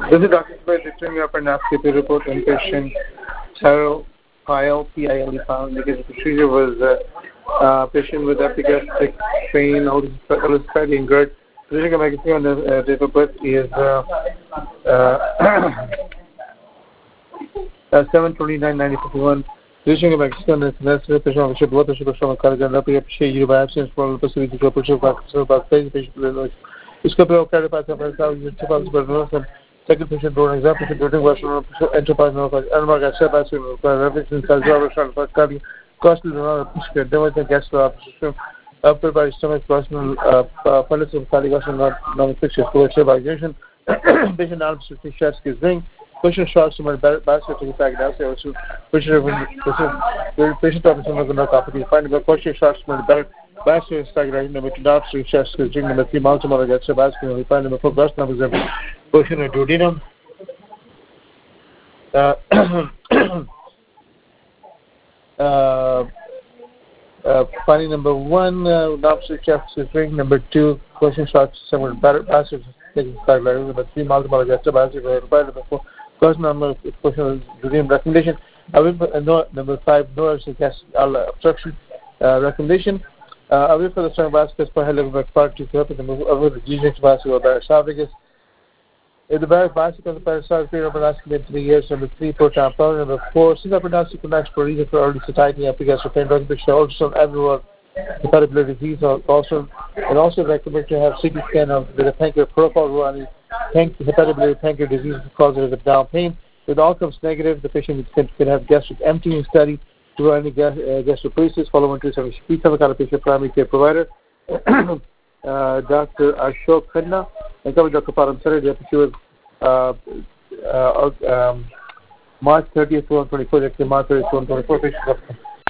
This is Dr. Subhash returning up an endoscopy report on patient Taro Pile, P-I-L-E found. The procedure was a patient with epigastric pain, ulcerative and GERD. Physician coming on the date of birth is 7/29/1951. Physician coming on the necessary patient of blood pressure, pressure, cardiac, epigastric, you by absence from the possibility to pressure, about patient. Discovery of cardiopathy, second patient door example during version enterprise animal gas reference cardio costly device gastro after by stomach personal policy of cardiovascular non-infectious coagulation patient arms to chest is ring patient shots to my basket to diagnosis patient officer no property find the question shots to my basket stagnation number 2 downstream chest is ring number 3 multiple gastro basket we find number 4 breast numbers portion of duodenum. Finding number 1, downstream chest is ring. Number 2, question shots somewhere better. Basket taking side letter. Number 3, multiple gastro basket. Number 4, question number portion of duodenum recommendation. Number 5, no obstruction recommendation. Away for the stomach basket for head part to therapy. Number over the GJ basket or esophagus. In the various bicycle, the parasite period of endoscopy in 3 years. Number 3, proton pump. Number 4, single endoscopy connects for reason for early satiety, epigastric pain, recognition, ultrasound, everywhere, hepatobiliary disease. Also recommend to have CT scan of the pancreas profile running hepatobiliary pancreas disease causes of down pain. If the outcomes negative, the patient can have gastric emptying study to run any gastroparesis. Follow 1273. Some kind of patient primary care provider. Dr. Ashok Khanna and Dr. Param Sari. She was March 30th, 2024. March 30th, 2024.